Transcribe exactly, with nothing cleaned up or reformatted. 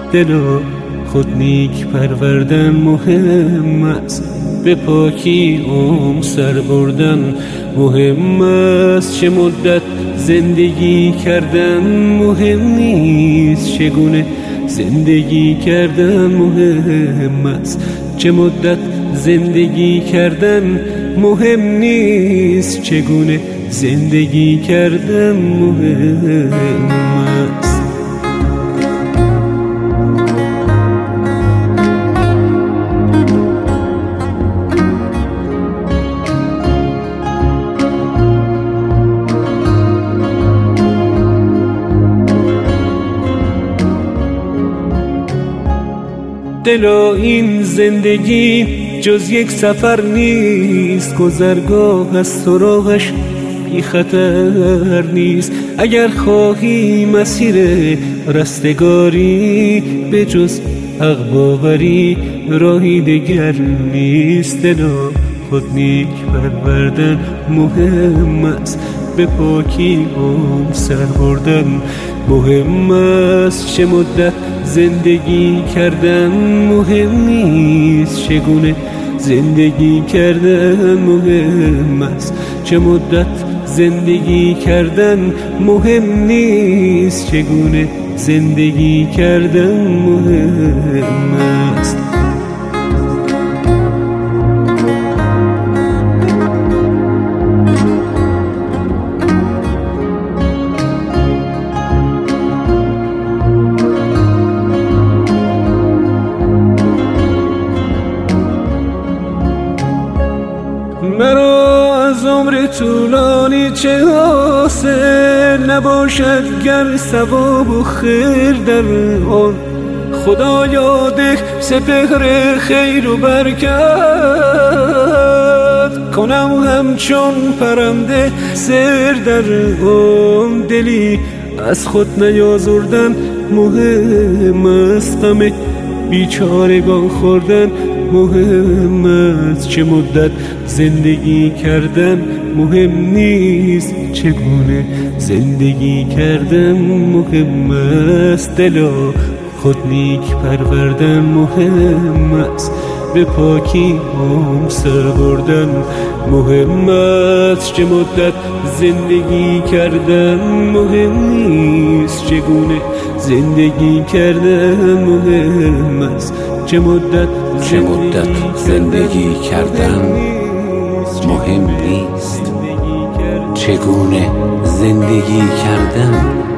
دل و خود نیک پروردن مهم است، به پاکی عمر سر بردن مهم است. چه مدت زندگی کردن مهم نیست، چگونه زندگی کردن مهم است. چه مدت زندگی کردن مهم نیست، چگونه زندگی کردن مهم است. دلا این زندگی جز یک سفر نیست، گذرگاه از سراغش بی خطر نیست. اگر خواهی مسیر رستگاری، به جز حق باوری راهی دگر نیست. دلا خود نیک پروردن مهم است، به پاکی عمر سر بردن مهم است. چه مدت زندگی کردن مهم نیست، چگونه زندگی کردن مهم است. چه مدت زندگی کردن مهم نیست، چگونه زندگی کردن مهم است. مرا از عمر طولانی چه حاصل، نباشد گر ثواب و خیر در آن. خدایا ده سپهر خیر و برکت، کنم همچون پرنده سر در آن. دلی از خود نیازردن مهم است، غم بیچارگان خوردن مهم است. چه مدت زندگی کردن مهم نیست، چگونه زندگی کردن مهم است. دلا خود نیک پروردن مهم است، به پاکی عمر سر بردن مهم است. چه مدت زندگی کردن مهم نیست، چگونه زندگی کردن مهم است. چه مدت چه مدت زندگی کردن مهم نیست، چگونه زندگی کردن